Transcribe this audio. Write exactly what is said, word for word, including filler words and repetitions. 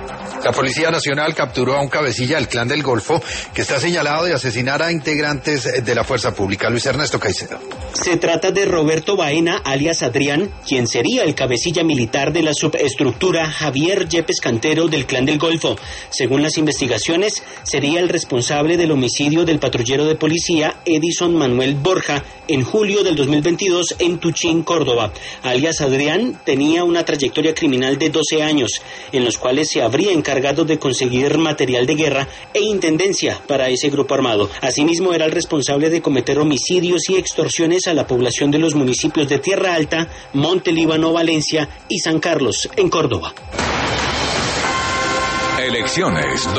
La Policía Nacional capturó a un cabecilla del Clan del Golfo que está señalado de asesinar a integrantes de la fuerza pública. Luis Ernesto Caicedo. Se trata de Roberto Baena, alias Adrián, quien sería el cabecilla militar de la subestructura Javier Yepes Cantero del Clan del Golfo. Según las investigaciones, sería el responsable del homicidio del patrullero de policía Edison Manuel Borja en julio del dos mil veintidós en Tuchín, Córdoba. Alias Adrián tenía una trayectoria criminal de doce años, en los cuales se habría encargado de conseguir material de guerra e intendencia para ese grupo armado. Asimismo, era el responsable de cometer homicidios y extorsiones a la población de los municipios de Tierra Alta, Monte Líbano, Valencia y San Carlos, en Córdoba. Elecciones